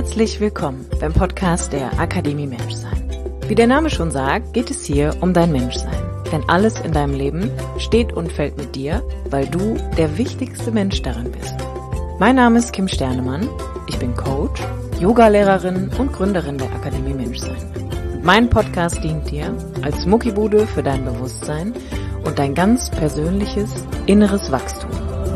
Herzlich willkommen beim Podcast der Akademie Menschsein. Wie der Name schon sagt, geht es hier um dein Menschsein. Denn alles in deinem Leben steht und fällt mit dir, weil du der wichtigste Mensch darin bist. Mein Name ist Kim Sternemann, ich bin Coach, Yogalehrerin und Gründerin der Akademie Menschsein. Und mein Podcast dient dir als Muckibude für dein Bewusstsein und dein ganz persönliches inneres Wachstum.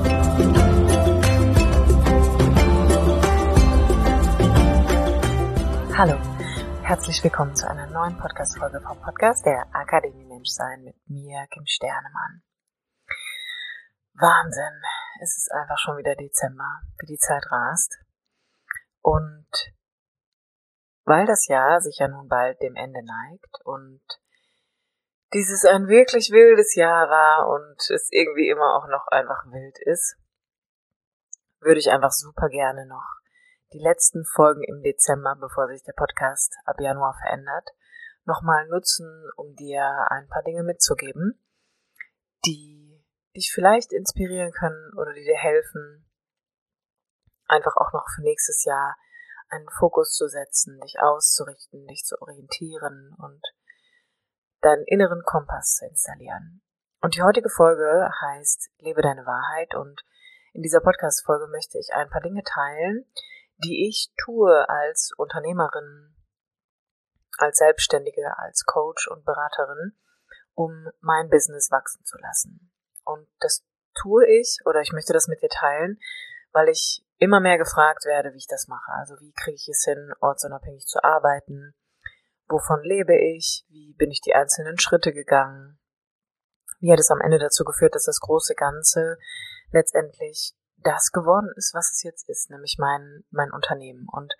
Hallo, herzlich willkommen zu einer neuen Podcast-Folge vom Podcast der Akademie Menschsein mit mir, Kim Sternemann. Wahnsinn, es ist einfach schon wieder Dezember, wie die Zeit rast. Und weil das Jahr sich ja nun bald dem Ende neigt und dieses ein wirklich wildes Jahr war und es irgendwie immer auch noch einfach wild ist, würde ich einfach super gerne noch die letzten Folgen im Dezember, bevor sich der Podcast ab Januar verändert, nochmal nutzen, um dir ein paar Dinge mitzugeben, die dich vielleicht inspirieren können oder die dir helfen, einfach auch noch für nächstes Jahr einen Fokus zu setzen, dich auszurichten, dich zu orientieren und deinen inneren Kompass zu installieren. Und die heutige Folge heißt Lebe deine Wahrheit, und in dieser Podcast-Folge möchte ich ein paar Dinge teilen, die ich tue als Unternehmerin, als Selbstständige, als Coach und Beraterin, um mein Business wachsen zu lassen. Und das tue ich, oder ich möchte das mit dir teilen, weil ich immer mehr gefragt werde, wie ich das mache. Also wie kriege ich es hin, ortsunabhängig zu arbeiten? Wovon lebe ich? Wie bin ich die einzelnen Schritte gegangen? Wie hat es am Ende dazu geführt, dass das große Ganze letztendlich das geworden ist, was es jetzt ist, nämlich mein Unternehmen. Und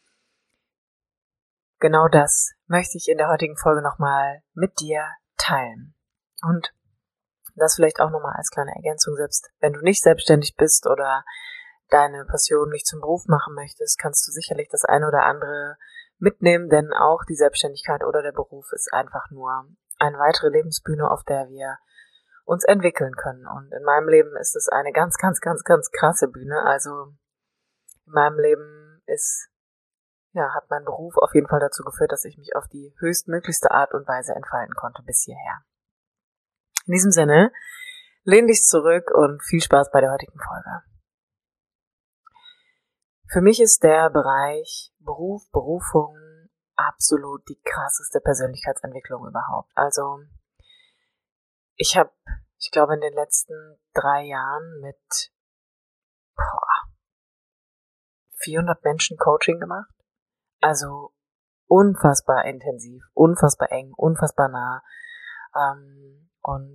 genau das möchte ich in der heutigen Folge nochmal mit dir teilen. Und das vielleicht auch nochmal als kleine Ergänzung, selbst wenn du nicht selbstständig bist oder deine Passion nicht zum Beruf machen möchtest, kannst du sicherlich das eine oder andere mitnehmen, denn auch die Selbstständigkeit oder der Beruf ist einfach nur eine weitere Lebensbühne, auf der wir uns entwickeln können. Und in meinem Leben ist es eine ganz, ganz, ganz, ganz krasse Bühne. Also in meinem Leben hat mein Beruf auf jeden Fall dazu geführt, dass ich mich auf die höchstmöglichste Art und Weise entfalten konnte bis hierher. In diesem Sinne, lehn dich zurück und viel Spaß bei der heutigen Folge. Für mich ist der Bereich Beruf, Berufung absolut die krasseste Persönlichkeitsentwicklung überhaupt. Also ich glaube, in den letzten 3 Jahren mit 400 Menschen Coaching gemacht. Also unfassbar intensiv, unfassbar eng, unfassbar nah. Und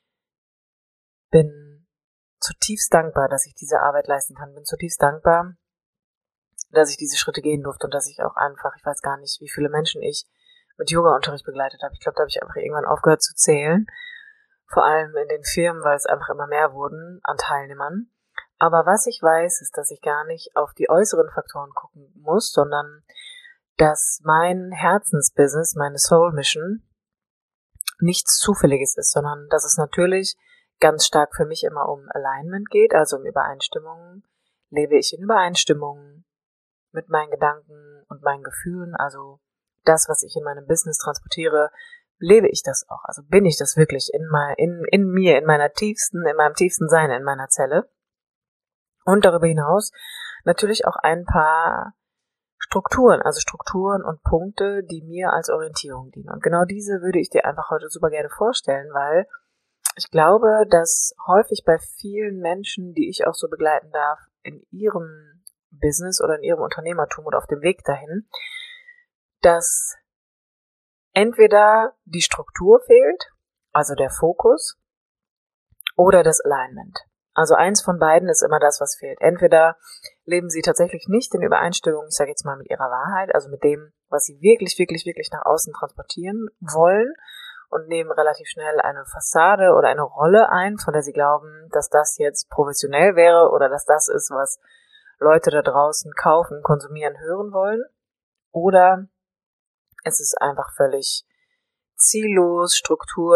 bin zutiefst dankbar, dass ich diese Arbeit leisten kann. Bin zutiefst dankbar, dass ich diese Schritte gehen durfte und dass ich auch einfach, ich weiß gar nicht, wie viele Menschen ich mit Yoga-Unterricht begleitet habe. Ich glaube, da habe ich einfach irgendwann aufgehört zu zählen. Vor allem in den Firmen, weil es einfach immer mehr wurden an Teilnehmern. Aber was ich weiß, ist, dass ich gar nicht auf die äußeren Faktoren gucken muss, sondern dass mein Herzensbusiness, meine Soul Mission, nichts Zufälliges ist, sondern dass es natürlich ganz stark für mich immer um Alignment geht, also um Übereinstimmung. Lebe ich in Übereinstimmung mit meinen Gedanken und meinen Gefühlen, also das, was ich in meinem Business transportiere, lebe ich das auch, also bin ich das wirklich in mir, in meinem tiefsten Sein, in meiner Zelle. Und darüber hinaus natürlich auch ein paar Strukturen und Punkte, die mir als Orientierung dienen. Und genau diese würde ich dir einfach heute super gerne vorstellen, weil ich glaube, dass häufig bei vielen Menschen, die ich auch so begleiten darf, in ihrem Business oder in ihrem Unternehmertum oder auf dem Weg dahin, dass entweder die Struktur fehlt, also der Fokus, oder das Alignment. Also eins von beiden ist immer das, was fehlt. Entweder leben sie tatsächlich nicht in Übereinstimmung, ich sage jetzt mal mit ihrer Wahrheit, also mit dem, was sie wirklich, wirklich, wirklich nach außen transportieren wollen, und nehmen relativ schnell eine Fassade oder eine Rolle ein, von der sie glauben, dass das jetzt professionell wäre oder dass das ist, was Leute da draußen kaufen, konsumieren, hören wollen. Oder es ist einfach völlig ziellos,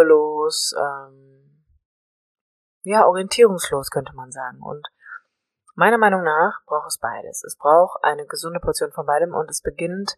strukturlos, orientierungslos, könnte man sagen. Und Meiner Meinung nach braucht es beides. Es braucht eine gesunde Portion von beidem und es beginnt,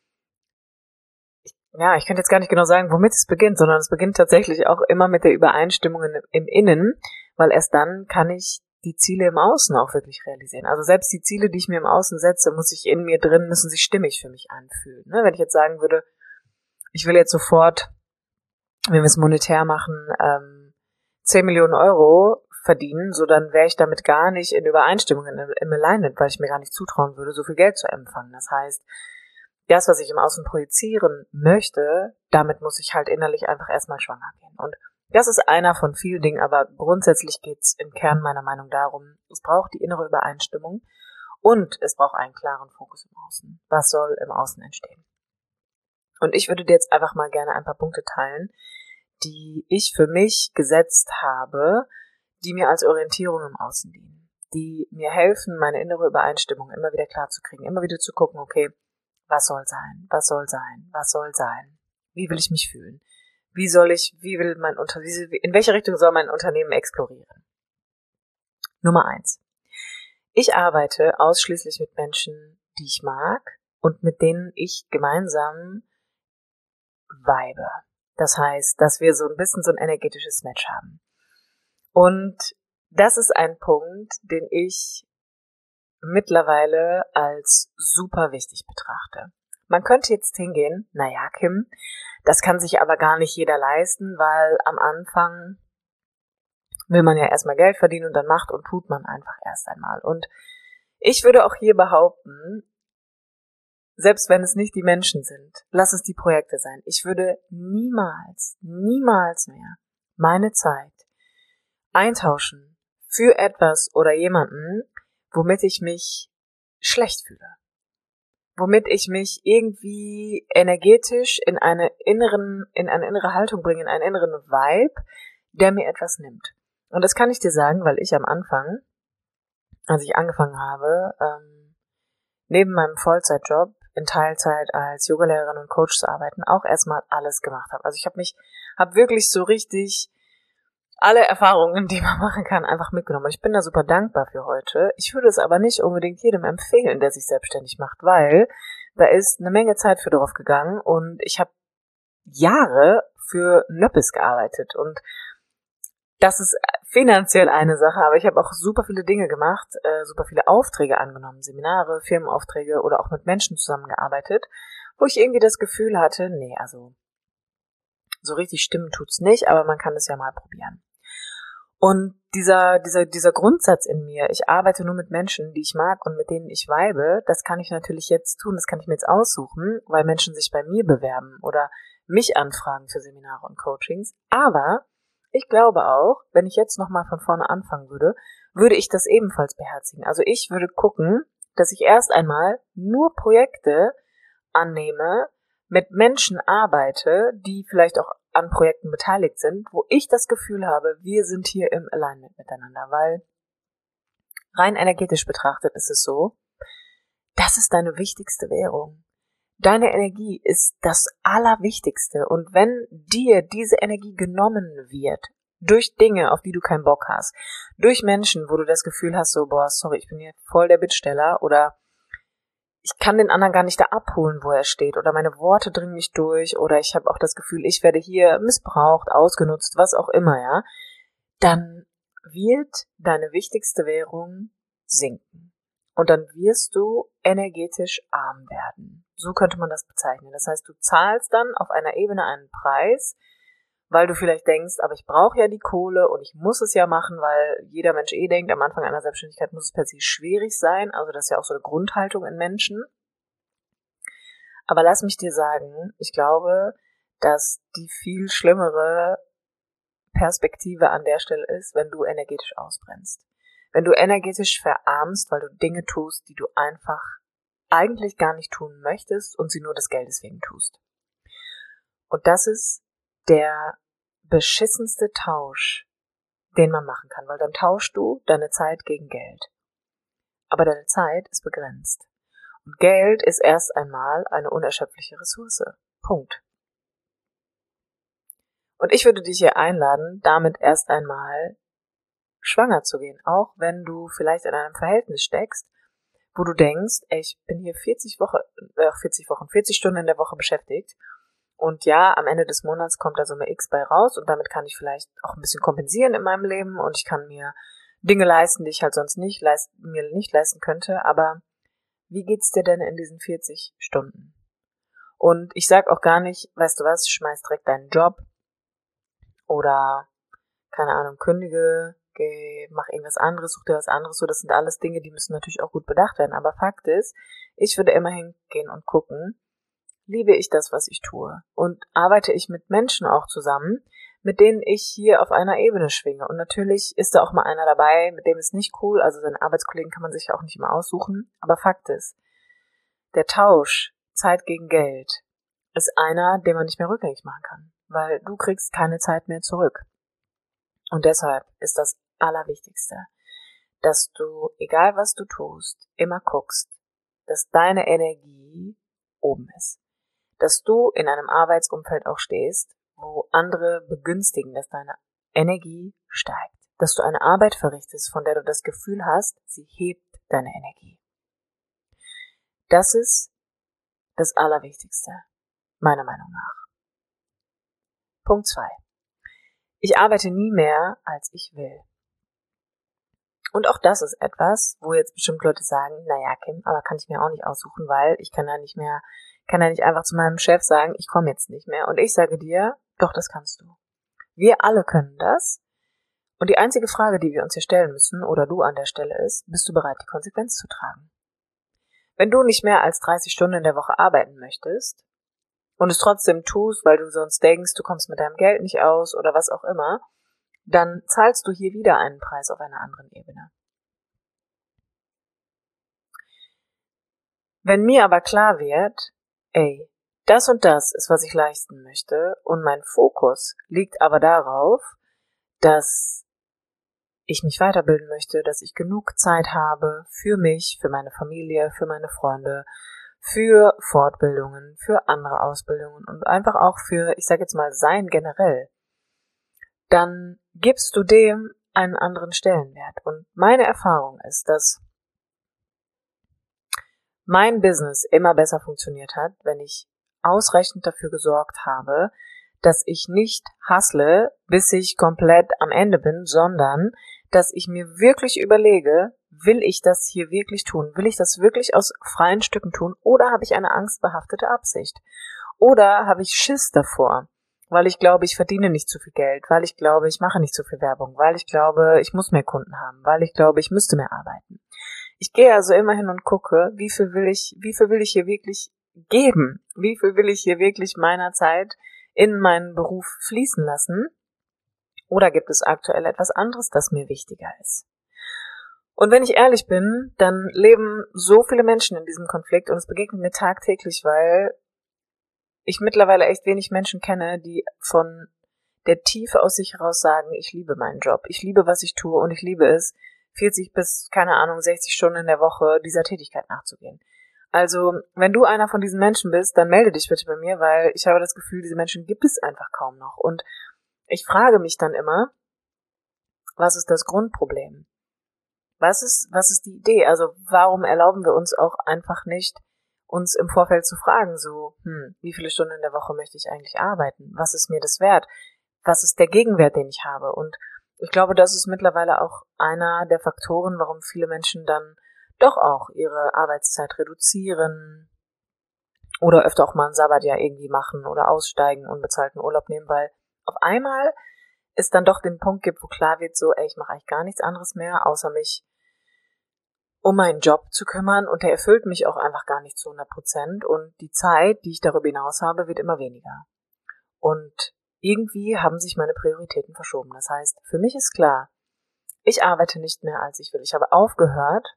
ja, ich könnte jetzt gar nicht genau sagen, womit es beginnt, sondern es beginnt tatsächlich auch immer mit der Übereinstimmung im Innen, weil erst dann kann ich die Ziele im Außen auch wirklich realisieren. Also selbst die Ziele, die ich mir im Außen setze, müssen sich stimmig für mich anfühlen. Ne? Wenn ich jetzt sagen würde, ich will jetzt sofort, wenn wir es monetär machen, 10 Millionen Euro verdienen, so dann wäre ich damit gar nicht in Übereinstimmung im Alignment, weil ich mir gar nicht zutrauen würde, so viel Geld zu empfangen. Das heißt, das, was ich im Außen projizieren möchte, damit muss ich halt innerlich einfach erstmal schwanger gehen. Und das ist einer von vielen Dingen, aber grundsätzlich geht's im Kern meiner Meinung darum, es braucht die innere Übereinstimmung und es braucht einen klaren Fokus im Außen. Was soll im Außen entstehen? Und ich würde dir jetzt einfach mal gerne ein paar Punkte teilen, die ich für mich gesetzt habe, die mir als Orientierung im Außen dienen, die mir helfen, meine innere Übereinstimmung immer wieder klar zu kriegen, immer wieder zu gucken, okay, was soll sein, was soll sein, was soll sein, wie will ich mich fühlen, in welche Richtung soll mein Unternehmen explorieren. Nummer 1. Ich arbeite ausschließlich mit Menschen, die ich mag und mit denen ich gemeinsam vibe. Das heißt, dass wir so ein bisschen so ein energetisches Match haben. Und das ist ein Punkt, den ich mittlerweile als super wichtig betrachte. Man könnte jetzt hingehen, naja, Kim, das kann sich aber gar nicht jeder leisten, weil am Anfang will man ja erstmal Geld verdienen und dann macht und tut man einfach erst einmal. Und ich würde auch hier behaupten, selbst wenn es nicht die Menschen sind, lass es die Projekte sein. Ich würde niemals mehr meine Zeit eintauschen für etwas oder jemanden, womit ich mich schlecht fühle. Womit ich mich irgendwie energetisch in eine innere Haltung bringe, in einen inneren Vibe, der mir etwas nimmt. Und das kann ich dir sagen, weil ich am Anfang, als ich angefangen habe, neben meinem Vollzeitjob in Teilzeit als Yogalehrerin und Coach zu arbeiten, auch erstmal alles gemacht habe. Also ich habe wirklich so richtig alle Erfahrungen, die man machen kann, einfach mitgenommen. Und ich bin da super dankbar für heute. Ich würde es aber nicht unbedingt jedem empfehlen, der sich selbstständig macht, weil da ist eine Menge Zeit für drauf gegangen und ich habe Jahre für Nöppis gearbeitet und das ist finanziell eine Sache, aber ich habe auch super viele Dinge gemacht, super viele Aufträge angenommen, Seminare, Firmenaufträge oder auch mit Menschen zusammengearbeitet, wo ich irgendwie das Gefühl hatte, nee, also so richtig stimmen tut's nicht, aber man kann es ja mal probieren. Und dieser Grundsatz in mir, ich arbeite nur mit Menschen, die ich mag und mit denen ich vibe, das kann ich natürlich jetzt tun, das kann ich mir jetzt aussuchen, weil Menschen sich bei mir bewerben oder mich anfragen für Seminare und Coachings. Aber ich glaube auch, wenn ich jetzt nochmal von vorne anfangen würde ich das ebenfalls beherzigen. Also ich würde gucken, dass ich erst einmal nur Projekte annehme, mit Menschen arbeite, die vielleicht auch an Projekten beteiligt sind, wo ich das Gefühl habe, wir sind hier im Alignment miteinander, weil rein energetisch betrachtet ist es so, das ist deine wichtigste Währung. Deine Energie ist das Allerwichtigste und wenn dir diese Energie genommen wird, durch Dinge, auf die du keinen Bock hast, durch Menschen, wo du das Gefühl hast, so, boah, sorry, ich bin hier voll der Bittsteller oder ich kann den anderen gar nicht da abholen, wo er steht oder meine Worte dringen mich durch oder ich habe auch das Gefühl, ich werde hier missbraucht, ausgenutzt, was auch immer, ja, dann wird deine wichtigste Währung sinken. Und dann wirst du energetisch arm werden. So könnte man das bezeichnen. Das heißt, du zahlst dann auf einer Ebene einen Preis, weil du vielleicht denkst, aber ich brauche ja die Kohle und ich muss es ja machen, weil jeder Mensch denkt, am Anfang einer Selbstständigkeit muss es per se schwierig sein. Also das ist ja auch so eine Grundhaltung in Menschen. Aber lass mich dir sagen, ich glaube, dass die viel schlimmere Perspektive an der Stelle ist, wenn du energetisch ausbrennst. Wenn du energetisch verarmst, weil du Dinge tust, die du einfach eigentlich gar nicht tun möchtest und sie nur des Geldes wegen tust. Und das ist der beschissenste Tausch, den man machen kann, weil dann tauschst du deine Zeit gegen Geld. Aber deine Zeit ist begrenzt. Und Geld ist erst einmal eine unerschöpfliche Ressource. Punkt. Und ich würde dich hier einladen, damit erst einmal schwanger zu gehen, auch wenn du vielleicht in einem Verhältnis steckst, wo du denkst, ey, ich bin hier 40 Stunden in der Woche beschäftigt und ja, am Ende des Monats kommt da Summe X bei raus und damit kann ich vielleicht auch ein bisschen kompensieren in meinem Leben und ich kann mir Dinge leisten, die ich halt sonst mir nicht leisten könnte, aber wie geht's dir denn in diesen 40 Stunden? Und ich sag auch gar nicht, weißt du was, schmeiß direkt deinen Job oder, keine Ahnung, kündige, mach irgendwas anderes, such dir was anderes, so, das sind alles Dinge, die müssen natürlich auch gut bedacht werden, aber Fakt ist, ich würde immer hingehen und gucken, liebe ich das, was ich tue und arbeite ich mit Menschen auch zusammen, mit denen ich hier auf einer Ebene schwinge und natürlich ist da auch mal einer dabei, mit dem ist nicht cool, also seine Arbeitskollegen kann man sich ja auch nicht immer aussuchen, aber Fakt ist, der Tausch Zeit gegen Geld ist einer, den man nicht mehr rückgängig machen kann, weil du kriegst keine Zeit mehr zurück. Und deshalb ist das Allerwichtigste, dass du, egal was du tust, immer guckst, dass deine Energie oben ist. Dass du in einem Arbeitsumfeld auch stehst, wo andere begünstigen, dass deine Energie steigt. Dass du eine Arbeit verrichtest, von der du das Gefühl hast, sie hebt deine Energie. Das ist das Allerwichtigste, meiner Meinung nach. Punkt 2. Ich arbeite nie mehr, als ich will. Und auch das ist etwas, wo jetzt bestimmt Leute sagen, naja, Kim, aber kann ich mir auch nicht aussuchen, weil ich kann ja nicht einfach zu meinem Chef sagen, ich komme jetzt nicht mehr. Und ich sage dir, doch, das kannst du. Wir alle können das. Und die einzige Frage, die wir uns hier stellen müssen, oder du an der Stelle ist, bist du bereit, die Konsequenz zu tragen? Wenn du nicht mehr als 30 Stunden in der Woche arbeiten möchtest und es trotzdem tust, weil du sonst denkst, du kommst mit deinem Geld nicht aus oder was auch immer, dann zahlst du hier wieder einen Preis auf einer anderen Ebene. Wenn mir aber klar wird, ey, das und das ist, was ich leisten möchte und mein Fokus liegt aber darauf, dass ich mich weiterbilden möchte, dass ich genug Zeit habe für mich, für meine Familie, für meine Freunde, für Fortbildungen, für andere Ausbildungen und einfach auch für, ich sage jetzt mal, Sein generell, dann gibst du dem einen anderen Stellenwert. Und meine Erfahrung ist, dass mein Business immer besser funktioniert hat, wenn ich ausreichend dafür gesorgt habe, dass ich nicht hustle, bis ich komplett am Ende bin, sondern dass ich mir wirklich überlege, will ich das hier wirklich tun? Will ich das wirklich aus freien Stücken tun? Oder habe ich eine angstbehaftete Absicht? Oder habe ich Schiss davor? Weil ich glaube, ich verdiene nicht zu viel Geld, weil ich glaube, ich mache nicht zu viel Werbung, weil ich glaube, ich muss mehr Kunden haben, weil ich glaube, ich müsste mehr arbeiten. Ich gehe also immer hin und gucke, wie viel will ich hier wirklich geben? Wie viel will ich hier wirklich meiner Zeit in meinen Beruf fließen lassen? Oder gibt es aktuell etwas anderes, das mir wichtiger ist? Und wenn ich ehrlich bin, dann leben so viele Menschen in diesem Konflikt und es begegnet mir tagtäglich, weil ich mittlerweile echt wenig Menschen kenne, die von der Tiefe aus sich heraus sagen, ich liebe meinen Job, ich liebe, was ich tue und ich liebe es, 40 bis, 60 Stunden in der Woche dieser Tätigkeit nachzugehen. Also, wenn du einer von diesen Menschen bist, dann melde dich bitte bei mir, weil ich habe das Gefühl, diese Menschen gibt es einfach kaum noch. Und ich frage mich dann immer, was ist das Grundproblem? Was ist die Idee? Also, warum erlauben wir uns auch einfach nicht, uns im Vorfeld zu fragen, so, wie viele Stunden in der Woche möchte ich eigentlich arbeiten? Was ist mir das wert? Was ist der Gegenwert, den ich habe? Und ich glaube, das ist mittlerweile auch einer der Faktoren, warum viele Menschen dann doch auch ihre Arbeitszeit reduzieren oder öfter auch mal ein Sabbatjahr irgendwie machen oder aussteigen und bezahlten Urlaub nehmen, weil auf einmal es dann doch den Punkt gibt, wo klar wird, so, ey, ich mache eigentlich gar nichts anderes mehr, außer mich um meinen Job zu kümmern und der erfüllt mich auch einfach gar nicht zu 100% und die Zeit, die ich darüber hinaus habe, wird immer weniger. Und irgendwie haben sich meine Prioritäten verschoben. Das heißt, für mich ist klar, ich arbeite nicht mehr, als ich will. Ich habe aufgehört,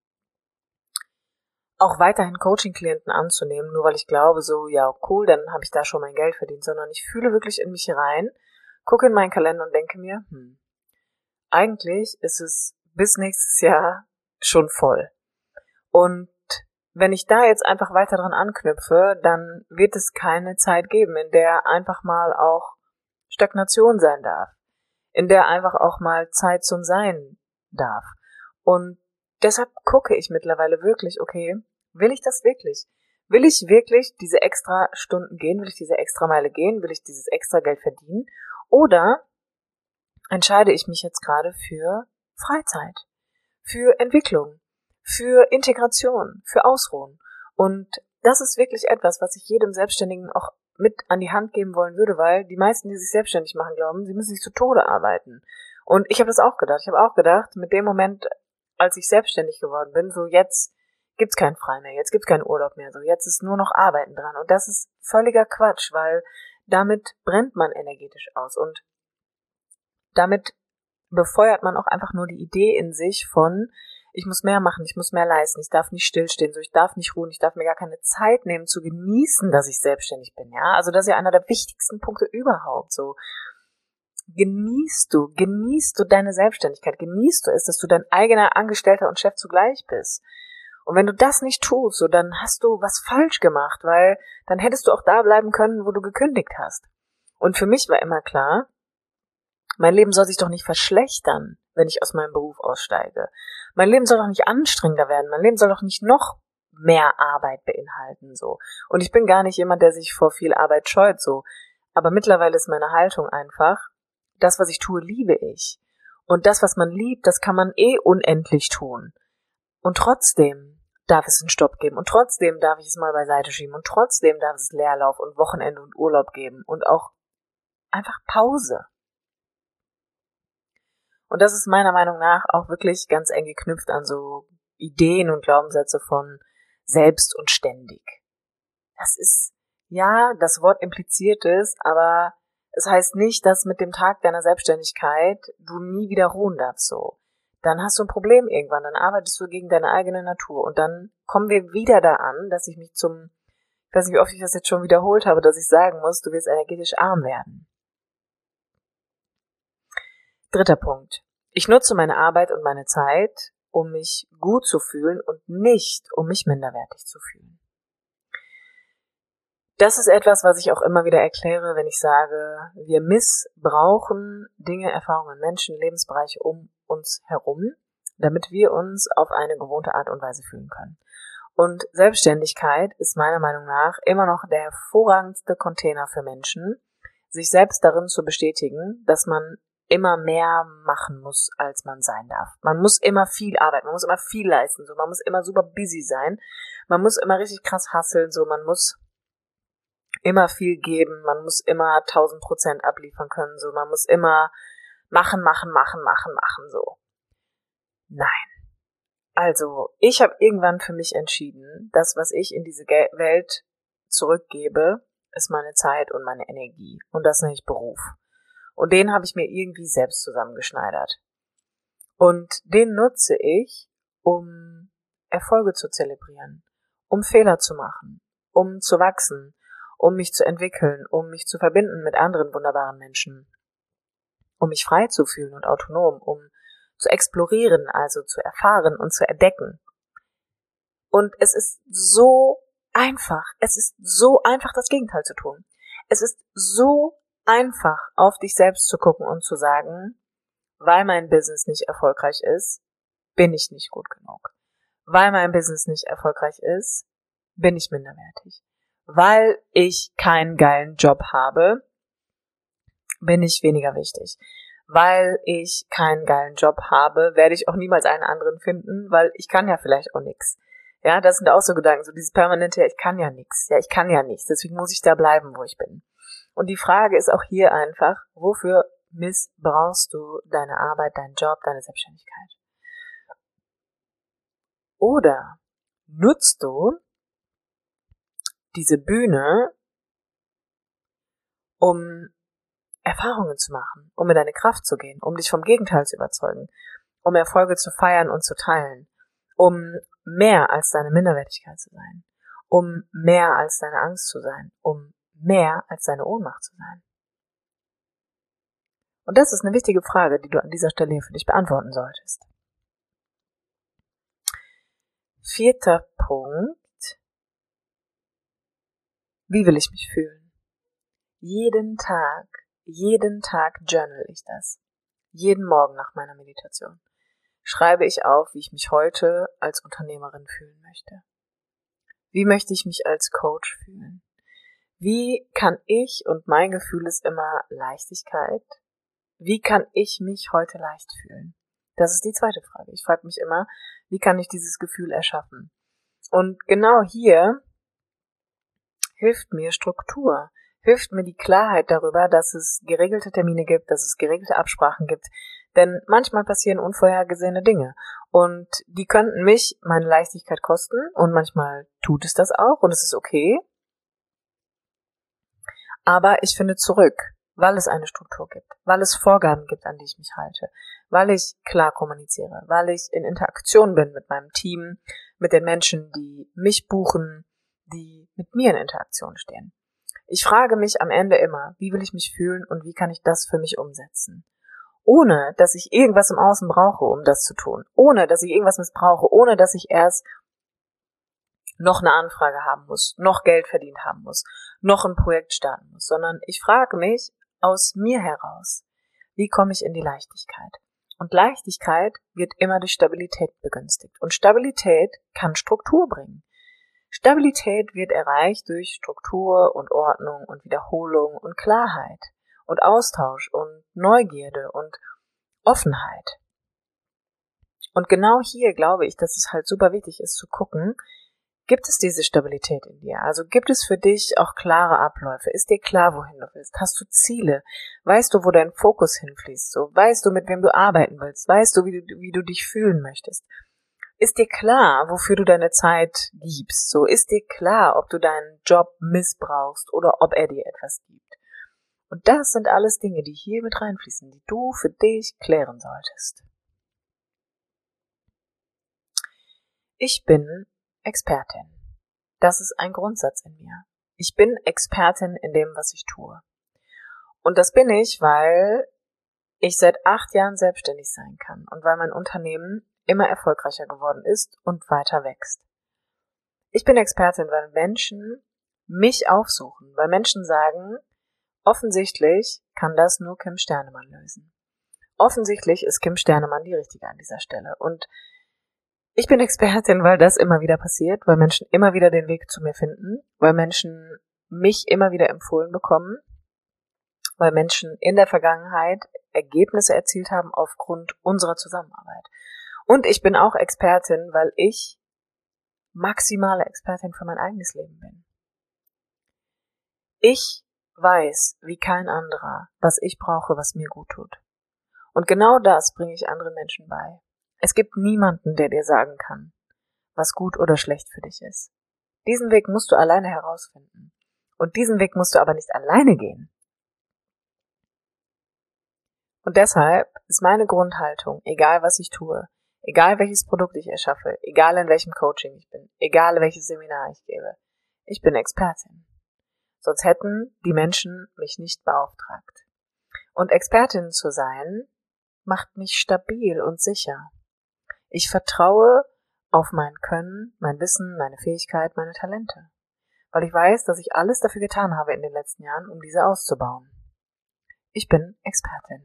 auch weiterhin Coaching-Klienten anzunehmen, nur weil ich glaube, so, ja, cool, dann habe ich da schon mein Geld verdient, sondern ich fühle wirklich in mich rein, gucke in meinen Kalender und denke mir, eigentlich ist es bis nächstes Jahr schon voll. Und wenn ich da jetzt einfach weiter dran anknüpfe, dann wird es keine Zeit geben, in der einfach mal auch Stagnation sein darf, in der einfach auch mal Zeit zum Sein darf. Und deshalb gucke ich mittlerweile wirklich, okay, will ich das wirklich? Will ich wirklich diese extra Stunden gehen? Will ich diese extra Meile gehen? Will ich dieses extra Geld verdienen? Oder entscheide ich mich jetzt gerade für Freizeit, für Entwicklung, für Integration, für Ausruhen? Und das ist wirklich etwas, was ich jedem Selbstständigen auch mit an die Hand geben wollen würde, weil die meisten, die sich selbstständig machen, glauben, sie müssen sich zu Tode arbeiten. Und ich habe das auch gedacht. Ich habe auch gedacht, mit dem Moment, als ich selbstständig geworden bin, so jetzt gibt's keinen Frei mehr, jetzt gibt's keinen Urlaub mehr, so jetzt ist nur noch Arbeiten dran. Und das ist völliger Quatsch, weil damit brennt man energetisch aus und damit befeuert man auch einfach nur die Idee in sich von, ich muss mehr machen, ich muss mehr leisten, ich darf nicht stillstehen, so ich darf nicht ruhen, ich darf mir gar keine Zeit nehmen zu genießen, dass ich selbstständig bin, ja. Also das ist ja einer der wichtigsten Punkte überhaupt, so. Genießt du deine Selbstständigkeit, genießt du es, dass du dein eigener Angestellter und Chef zugleich bist. Und wenn du das nicht tust, so, dann hast du was falsch gemacht, weil dann hättest du auch da bleiben können, wo du gekündigt hast. Und für mich war immer klar, mein Leben soll sich doch nicht verschlechtern, wenn ich aus meinem Beruf aussteige. Mein Leben soll doch nicht anstrengender werden. Mein Leben soll doch nicht noch mehr Arbeit beinhalten, so. Und ich bin gar nicht jemand, der sich vor viel Arbeit scheut, so. Aber mittlerweile ist meine Haltung einfach, das, was ich tue, liebe ich. Und das, was man liebt, das kann man unendlich tun. Und trotzdem darf es einen Stopp geben. Und trotzdem darf ich es mal beiseite schieben. Und trotzdem darf es Leerlauf und Wochenende und Urlaub geben. Und auch einfach Pause. Und das ist meiner Meinung nach auch wirklich ganz eng geknüpft an so Ideen und Glaubenssätze von selbst und ständig. Das ist, ja, das Wort impliziert es, aber es heißt nicht, dass mit dem Tag deiner Selbstständigkeit du nie wieder ruhen darfst, so. Dann hast du ein Problem irgendwann, dann arbeitest du gegen deine eigene Natur und dann kommen wir wieder da an, dass ich mich ich weiß nicht, wie oft ich das jetzt schon wiederholt habe, dass ich sagen muss, du wirst energetisch arm werden. 3. Punkt. Ich nutze meine Arbeit und meine Zeit, um mich gut zu fühlen und nicht, um mich minderwertig zu fühlen. Das ist etwas, was ich auch immer wieder erkläre, wenn ich sage, wir missbrauchen Dinge, Erfahrungen, Menschen, Lebensbereiche um uns herum, damit wir uns auf eine gewohnte Art und Weise fühlen können. Und Selbstständigkeit ist meiner Meinung nach immer noch der hervorragendste Container für Menschen, sich selbst darin zu bestätigen, dass man immer mehr machen muss, als man sein darf. Man muss immer viel arbeiten, man muss immer viel leisten, so, man muss immer super busy sein, man muss immer richtig krass hustlen, so, man muss immer viel geben, man muss immer 1000% abliefern können, so, man muss immer machen, so. Nein. Also, ich habe irgendwann für mich entschieden, das, was ich in diese Welt zurückgebe, ist meine Zeit und meine Energie. Und das nenne ich Beruf. Und den habe ich mir irgendwie selbst zusammengeschneidert. Und den nutze ich, um Erfolge zu zelebrieren, um Fehler zu machen, um zu wachsen, um mich zu entwickeln, um mich zu verbinden mit anderen wunderbaren Menschen, um mich frei zu fühlen und autonom, um zu explorieren, also zu erfahren und zu entdecken. Und es ist so einfach, das Gegenteil zu tun. Es ist so einfach, auf dich selbst zu gucken und zu sagen, weil mein Business nicht erfolgreich ist, bin ich nicht gut genug. Weil mein Business nicht erfolgreich ist, bin ich minderwertig. Weil ich keinen geilen Job habe, bin ich weniger wichtig. Weil ich keinen geilen Job habe, werde ich auch niemals einen anderen finden, weil ich kann ja vielleicht auch nichts. Ja, das sind auch so Gedanken, so dieses permanente, ich kann ja nichts, ja, ich kann ja nichts, deswegen muss ich da bleiben, wo ich bin. Und die Frage ist auch hier einfach, wofür missbrauchst du deine Arbeit, deinen Job, deine Selbstständigkeit? Oder nutzt du diese Bühne, um Erfahrungen zu machen, um in deine Kraft zu gehen, um dich vom Gegenteil zu überzeugen, um Erfolge zu feiern und zu teilen, um mehr als deine Minderwertigkeit zu sein, um mehr als deine Angst zu sein, um mehr als deine Ohnmacht zu sein? Und das ist eine wichtige Frage, die du an dieser Stelle hier für dich beantworten solltest. 4. Punkt. Wie will ich mich fühlen? Jeden Tag journal ich das. jeden Morgen nach meiner Meditation, schreibe ich auf, wie ich mich heute als Unternehmerin fühlen möchte. Wie möchte ich mich als Coach fühlen? Wie kann ich, und mein Gefühl ist immer Leichtigkeit, wie kann ich mich heute leicht fühlen? Das ist die zweite Frage. Ich frage mich immer, wie kann ich dieses Gefühl erschaffen? Und genau hier hilft mir Struktur, hilft mir die Klarheit darüber, dass es geregelte Termine gibt, dass es geregelte Absprachen gibt. Denn manchmal passieren unvorhergesehene Dinge und die könnten mich meine Leichtigkeit kosten und manchmal tut es das auch und es ist okay. Aber ich finde zurück, weil es eine Struktur gibt, weil es Vorgaben gibt, an die ich mich halte, weil ich klar kommuniziere, weil ich in Interaktion bin mit meinem Team, mit den Menschen, die mich buchen, die mit mir in Interaktion stehen. Ich frage mich am Ende immer, wie will ich mich fühlen und wie kann ich das für mich umsetzen? Ohne, dass ich irgendwas im Außen brauche, um das zu tun. Ohne, dass ich irgendwas missbrauche. Ohne, dass ich erst noch eine Anfrage haben muss, noch Geld verdient haben muss, noch ein Projekt starten muss. Sondern ich frage mich aus mir heraus, wie komme ich in die Leichtigkeit? Und Leichtigkeit wird immer durch Stabilität begünstigt. Und Stabilität kann Struktur bringen. Stabilität wird erreicht durch Struktur und Ordnung und Wiederholung und Klarheit und Austausch und Neugierde und Offenheit. Und genau hier glaube ich, dass es halt super wichtig ist zu gucken, gibt es diese Stabilität in dir? Also gibt es für dich auch klare Abläufe? Ist dir klar, wohin du willst? Hast du Ziele? Weißt du, wo dein Fokus hinfließt? So, weißt du, mit wem du arbeiten willst? Weißt du, wie du dich fühlen möchtest? Ist dir klar, wofür du deine Zeit gibst? So, ist dir klar, ob du deinen Job missbrauchst oder ob er dir etwas gibt? Und das sind alles Dinge, die hier mit reinfließen, die du für dich klären solltest. Ich bin Expertin. Das ist ein Grundsatz in mir. Ich bin Expertin in dem, was ich tue. Und das bin ich, weil ich seit 8 Jahren selbstständig sein kann und weil mein Unternehmen immer erfolgreicher geworden ist und weiter wächst. Ich bin Expertin, weil Menschen mich aufsuchen, weil Menschen sagen, offensichtlich kann das nur Kim Sternemann lösen. Offensichtlich ist Kim Sternemann die Richtige an dieser Stelle. Und ich bin Expertin, weil das immer wieder passiert, weil Menschen immer wieder den Weg zu mir finden, weil Menschen mich immer wieder empfohlen bekommen, weil Menschen in der Vergangenheit Ergebnisse erzielt haben aufgrund unserer Zusammenarbeit. Und ich bin auch Expertin, weil ich maximale Expertin für mein eigenes Leben bin. Ich weiß, wie kein anderer, was ich brauche, was mir gut tut. Und genau das bringe ich anderen Menschen bei. Es gibt niemanden, der dir sagen kann, was gut oder schlecht für dich ist. Diesen Weg musst du alleine herausfinden. Und diesen Weg musst du aber nicht alleine gehen. Und deshalb ist meine Grundhaltung, egal was ich tue, egal welches Produkt ich erschaffe, egal in welchem Coaching ich bin, egal welches Seminar ich gebe, ich bin Expertin. Sonst hätten die Menschen mich nicht beauftragt. Und Expertin zu sein, macht mich stabil und sicher. Ich vertraue auf mein Können, mein Wissen, meine Fähigkeit, meine Talente. Weil ich weiß, dass ich alles dafür getan habe in den letzten Jahren, um diese auszubauen. Ich bin Expertin.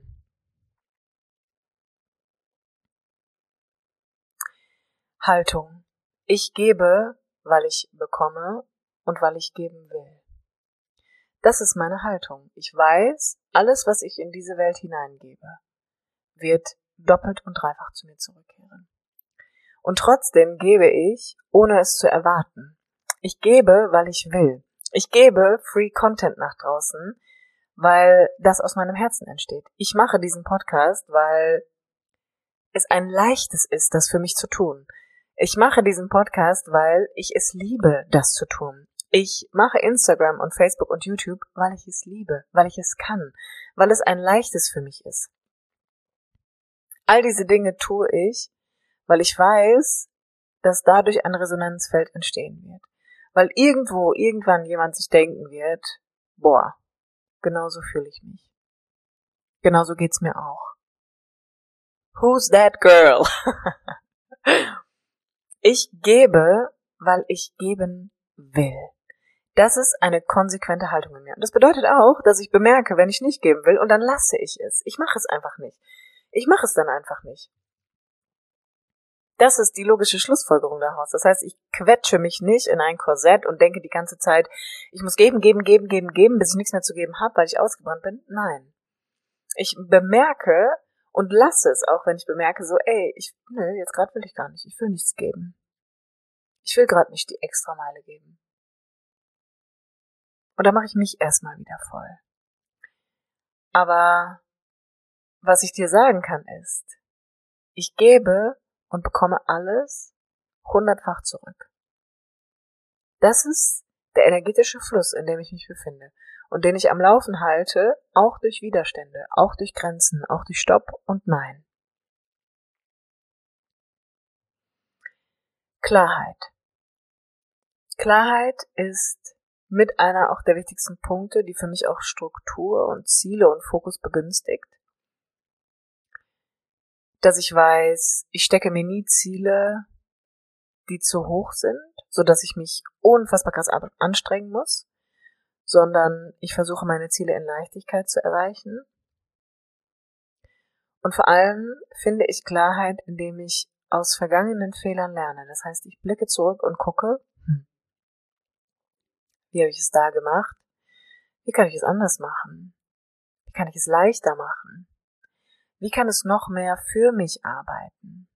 Haltung. Ich gebe, weil ich bekomme und weil ich geben will. Das ist meine Haltung. Ich weiß, alles, was ich in diese Welt hineingebe, wird doppelt und dreifach zu mir zurückkehren. Und trotzdem gebe ich, ohne es zu erwarten. Ich gebe, weil ich will. Ich gebe Free Content nach draußen, weil das aus meinem Herzen entsteht. Ich mache diesen Podcast, weil es ein leichtes ist, das für mich zu tun. Ich mache diesen Podcast, weil ich es liebe, das zu tun. Ich mache Instagram und Facebook und YouTube, weil ich es liebe, weil ich es kann, weil es ein leichtes für mich ist. All diese Dinge tue ich, weil ich weiß, dass dadurch ein Resonanzfeld entstehen wird. Weil irgendwann jemand sich denken wird, boah, genauso fühle ich mich. Genauso geht's mir auch. Who's that girl? Ich gebe, weil ich geben will. Das ist eine konsequente Haltung in mir. Und das bedeutet auch, dass ich bemerke, wenn ich nicht geben will, und dann lasse ich es. Ich mache es einfach nicht. Ich mache es dann einfach nicht. Das ist die logische Schlussfolgerung daraus. Das heißt, ich quetsche mich nicht in ein Korsett und denke die ganze Zeit, ich muss geben, bis ich nichts mehr zu geben habe, weil ich ausgebrannt bin. Nein. Ich bemerke und lasse es auch, wenn ich bemerke, so, jetzt gerade will ich gar nicht. Ich will nichts geben. Ich will gerade nicht die Extrameile geben. Und dann mache ich mich erstmal wieder voll. Aber was ich dir sagen kann ist, ich gebe und bekomme alles 100-fach zurück. Das ist der energetische Fluss, in dem ich mich befinde und den ich am Laufen halte, auch durch Widerstände, auch durch Grenzen, auch durch Stopp und Nein. Klarheit. Klarheit ist mit einer auch der wichtigsten Punkte, die für mich auch Struktur und Ziele und Fokus begünstigt. Dass ich weiß, ich stecke mir nie Ziele, die zu hoch sind, so dass ich mich unfassbar krass anstrengen muss, sondern ich versuche meine Ziele in Leichtigkeit zu erreichen. Und vor allem finde ich Klarheit, indem ich aus vergangenen Fehlern lerne. Das heißt, ich blicke zurück und gucke, wie habe ich es da gemacht? Wie kann ich es anders machen? Wie kann ich es leichter machen? Wie kann es noch mehr für mich arbeiten?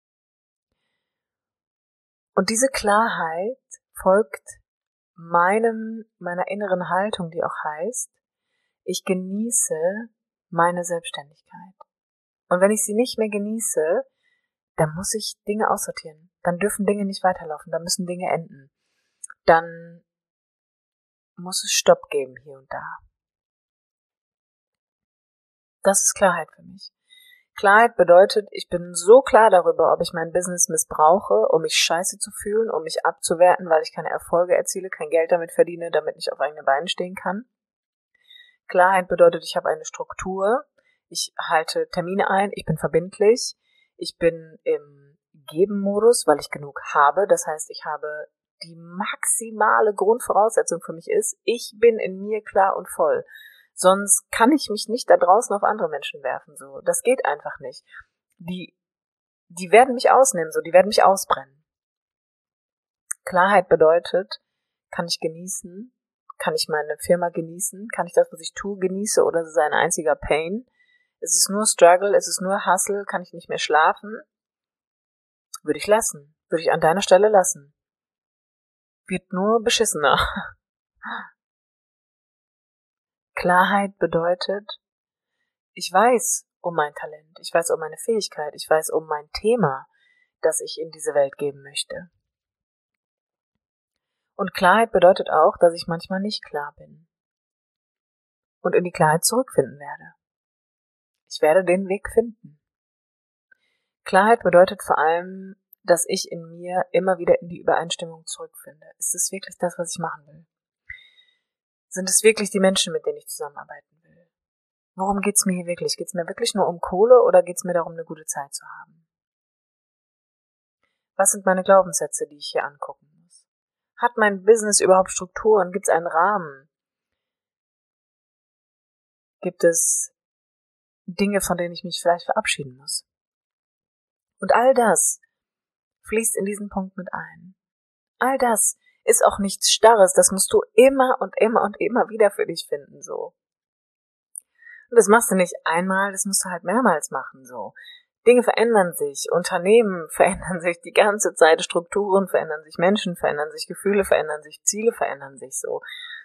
Und diese Klarheit folgt meiner inneren Haltung, die auch heißt, ich genieße meine Selbstständigkeit. Und wenn ich sie nicht mehr genieße, dann muss ich Dinge aussortieren. Dann dürfen Dinge nicht weiterlaufen, dann müssen Dinge enden. Dann muss es Stopp geben hier und da. Das ist Klarheit für mich. Klarheit bedeutet, ich bin so klar darüber, ob ich mein Business missbrauche, um mich scheiße zu fühlen, um mich abzuwerten, weil ich keine Erfolge erziele, kein Geld damit verdiene, damit ich auf eigenen Beinen stehen kann. Klarheit bedeutet, ich habe eine Struktur, ich halte Termine ein, ich bin verbindlich, ich bin im Geben-Modus, weil ich genug habe. Das heißt, ich habe die maximale Grundvoraussetzung für mich ist, ich bin in mir klar und voll. Sonst kann ich mich nicht da draußen auf andere Menschen werfen, so. Das geht einfach nicht. Die werden mich ausnehmen, so. Die werden mich ausbrennen. Klarheit bedeutet, kann ich genießen? Kann ich meine Firma genießen? Kann ich das, was ich tue, genieße? Oder ist es ein einziger Pain? Ist es nur Struggle? Ist es nur Hustle? Kann ich nicht mehr schlafen? Würde ich lassen. Würde ich an deiner Stelle lassen. Wird nur beschissener. Klarheit bedeutet, ich weiß um mein Talent, ich weiß um meine Fähigkeit, ich weiß um mein Thema, das ich in diese Welt geben möchte. Und Klarheit bedeutet auch, dass ich manchmal nicht klar bin und in die Klarheit zurückfinden werde. Ich werde den Weg finden. Klarheit bedeutet vor allem, dass ich in mir immer wieder in die Übereinstimmung zurückfinde. Ist es wirklich das, was ich machen will? Sind es wirklich die Menschen, mit denen ich zusammenarbeiten will? Worum geht's mir hier wirklich? Geht's mir wirklich nur um Kohle oder geht's mir darum, eine gute Zeit zu haben? Was sind meine Glaubenssätze, die ich hier angucken muss? Hat mein Business überhaupt Strukturen? Gibt's einen Rahmen? Gibt es Dinge, von denen ich mich vielleicht verabschieden muss? Und all das fließt in diesen Punkt mit ein. All das ist auch nichts Starres, das musst du immer und immer und immer wieder für dich finden, so. Und das machst du nicht einmal, das musst du halt mehrmals machen, so. Dinge verändern sich, Unternehmen verändern sich die ganze Zeit, Strukturen verändern sich, Menschen verändern sich, Gefühle verändern sich, Ziele verändern sich, so.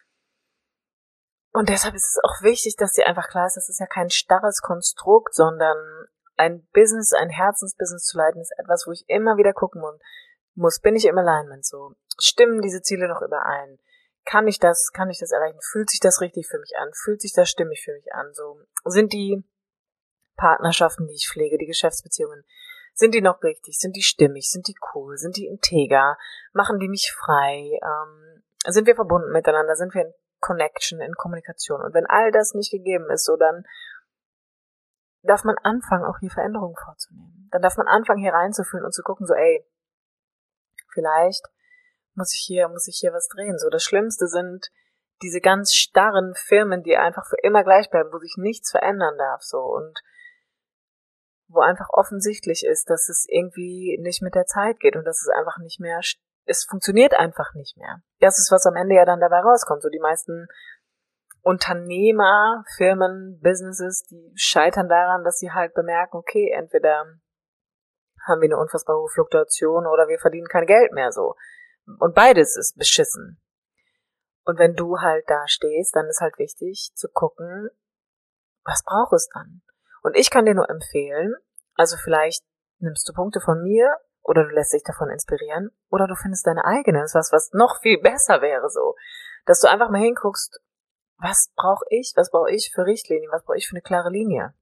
Und deshalb ist es auch wichtig, dass dir einfach klar ist, das ist ja kein starres Konstrukt, sondern ein Business, ein Herzensbusiness zu leiten, ist etwas, wo ich immer wieder gucken muss, bin ich im Alignment, so. Stimmen diese Ziele noch überein? Kann ich das erreichen? Fühlt sich das richtig für mich an? Fühlt sich das stimmig für mich an? So, sind die Partnerschaften, die ich pflege, die Geschäftsbeziehungen, sind die noch richtig? Sind die stimmig? Sind die cool? Sind die integer? Machen die mich frei? Sind wir verbunden miteinander? Sind wir in Connection, in Kommunikation? Und wenn all das nicht gegeben ist, so dann darf man anfangen, auch hier Veränderungen vorzunehmen. Dann darf man anfangen, hier reinzufühlen und zu gucken, so, vielleicht muss ich hier was drehen. So, das Schlimmste sind diese ganz starren Firmen, die einfach für immer gleich bleiben, wo sich nichts verändern darf, so. Und wo einfach offensichtlich ist, dass es irgendwie nicht mit der Zeit geht und dass es einfach nicht mehr, es funktioniert einfach nicht mehr. Das ist, was am Ende ja dann dabei rauskommt. So die meisten Unternehmer, Firmen, Businesses, die scheitern daran, dass sie halt bemerken, okay, entweder haben wir eine unfassbar hohe Fluktuation oder wir verdienen kein Geld mehr so. Und beides ist beschissen. Und wenn du halt da stehst, dann ist halt wichtig zu gucken, was braucht es dann? Und ich kann dir nur empfehlen, also vielleicht nimmst du Punkte von mir oder du lässt dich davon inspirieren oder du findest deine eigene, das ist was noch viel besser wäre so, dass du einfach mal hinguckst, was brauche ich für Richtlinien, was brauche ich für eine klare Linie?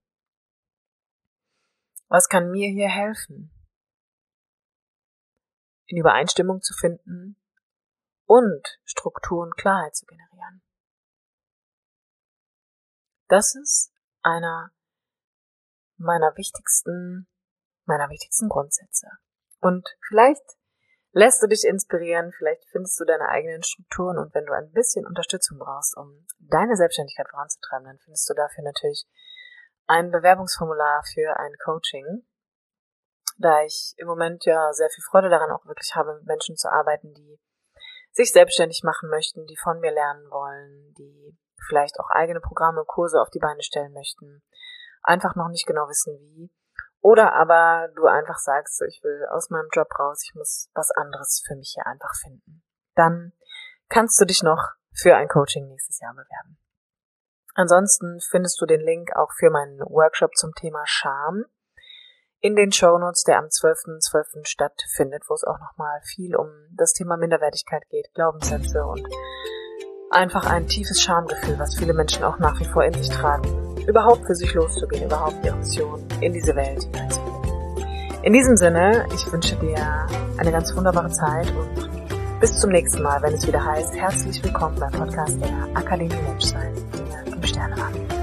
Was kann mir hier helfen? In Übereinstimmung zu finden und Struktur und Klarheit zu generieren. Das ist einer meiner wichtigsten Grundsätze. Und vielleicht lässt du dich inspirieren, vielleicht findest du deine eigenen Strukturen und wenn du ein bisschen Unterstützung brauchst, um deine Selbstständigkeit voranzutreiben, dann findest du dafür natürlich ein Bewerbungsformular für ein Coaching, da ich im Moment ja sehr viel Freude daran auch wirklich habe, mit Menschen zu arbeiten, die sich selbstständig machen möchten, die von mir lernen wollen, die vielleicht auch eigene Programme, Kurse auf die Beine stellen möchten, einfach noch nicht genau wissen wie. Oder aber du einfach sagst, so, ich will aus meinem Job raus, ich muss was anderes für mich hier einfach finden. Dann kannst du dich noch für ein Coaching nächstes Jahr bewerben. Ansonsten findest du den Link auch für meinen Workshop zum Thema Scham in den Shownotes, der am 12.12. stattfindet, wo es auch nochmal viel um das Thema Minderwertigkeit geht, Glaubenssätze und einfach ein tiefes Schamgefühl, was viele Menschen auch nach wie vor in sich tragen, überhaupt für sich loszugehen, überhaupt ihre Mission in diese Welt hineinzubringen. In diesem Sinne, ich wünsche dir eine ganz wunderbare Zeit und bis zum nächsten Mal, wenn es wieder heißt, herzlich willkommen beim Podcast der Akademie Menschsein, Dinge im Sternenrahmen.